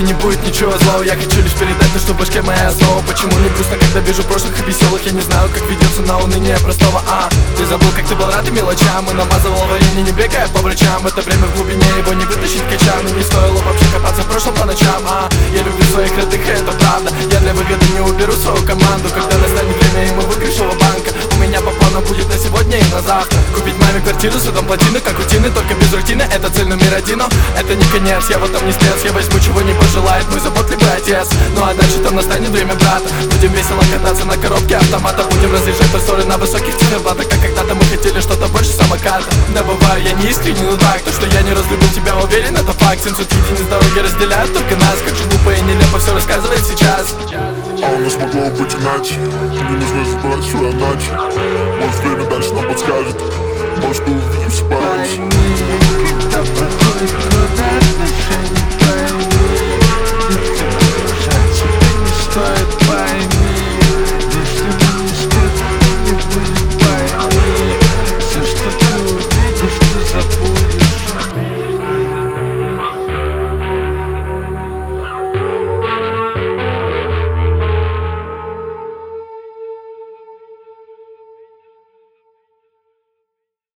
и не будет ничего злого. Я хочу лишь передать то, что в башке моя основа. Почему не грустно, когда вижу прошлых и веселых? Я не знаю, как ведется на уныние простого. Ты забыл, как ты был рад и мелочам, и намазывал варенье, не бегая по врачам. В это время в глубине его не вытащить качан, и не стоило вообще копаться в прошлом по ночам. Я люблю своих родных, и это правда. Я для выгоды не уберу свою команду. Когда настанет время, и мы выиграем банка, у меня по плану будет на сегодня и на завтра. Купить маме квартиру с видом плотины, как рутины, только без рутины. Это цель номер один, но это не конец, я в этом не стресс. Я возьму, чего не пожелает мой заботливый отец. Ну а дальше там настанет время брата. Будем весело кататься на коробке автомата. Будем разъезжать по ссоры на высоких циферблатах, как когда-то мы хотели что-то больше самоката. Да бываю я не искренне, но так, то, что я не разлюбил тебя, уверен, это факт. 700 единиц дороги разделяют только нас. Как же глупо и нелепо все рассказывает сейчас. А у нас могло быть иначе. Не нужно забывать свою ночь. Может время дальше нам подскажет. Может мы увидимся пораньше.